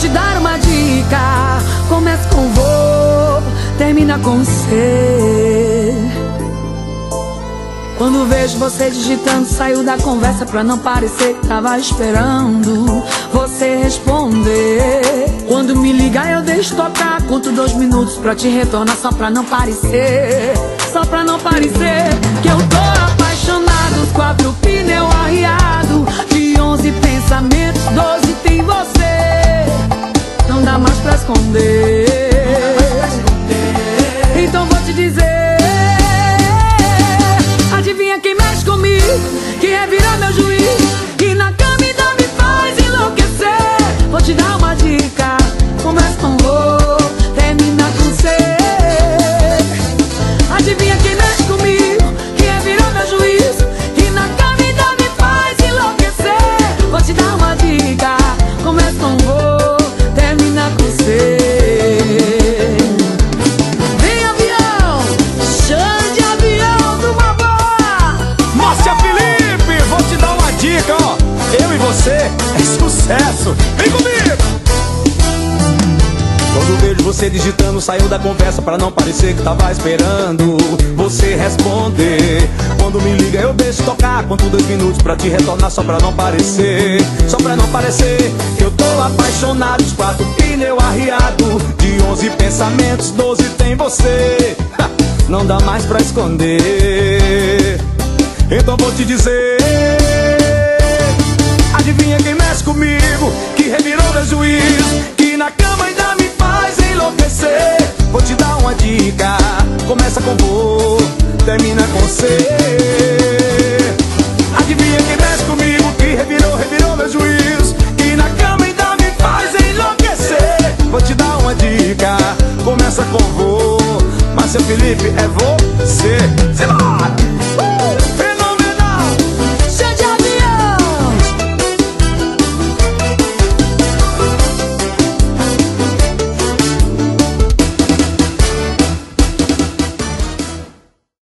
te dar uma dica. Começa com vou, termina com ser. Quando vejo você digitando, saio da conversa pra não parecer que tava esperando você responder. Quando me ligar eu deixo tocar, conto 2 minutos pra te retornar, só pra não parecer, só pra não parecer que eu tô apaixonado. 4 pneu arriado, de 11 pensamentos, 12 tem você. Não dá mais pra esconder, então vou te dizer. Adivinha quem mexe comigo, que revirou meu juiz, que na cama ainda me faz enlouquecer. Vou te dar uma dica, começa com vou, termina com ser. Adivinha quem mexe comigo, que revirou meu juiz, que na cama ainda me faz enlouquecer. Vou te dar uma dica, começa com vou, termina com ser. Você é sucesso, vem comigo! Quando vejo você digitando, saiu da conversa pra não parecer que tava esperando você responder. Quando me liga eu deixo tocar, conto 2 minutos pra te retornar, só pra não parecer, só pra não parecer que eu tô apaixonado. Os 4 pneu arriado, de 11 pensamentos, 12 tem você. Não dá mais pra esconder, então vou te dizer. Adivinha quem mexe comigo, que revirou meu juiz, que na cama ainda me faz enlouquecer. Vou te dar uma dica, começa com vou, termina com ser. Adivinha quem mexe comigo, que revirou meu juiz, que na cama ainda me faz enlouquecer. Vou te dar uma dica, começa com vou, mas seu Felipe é você. Simbora!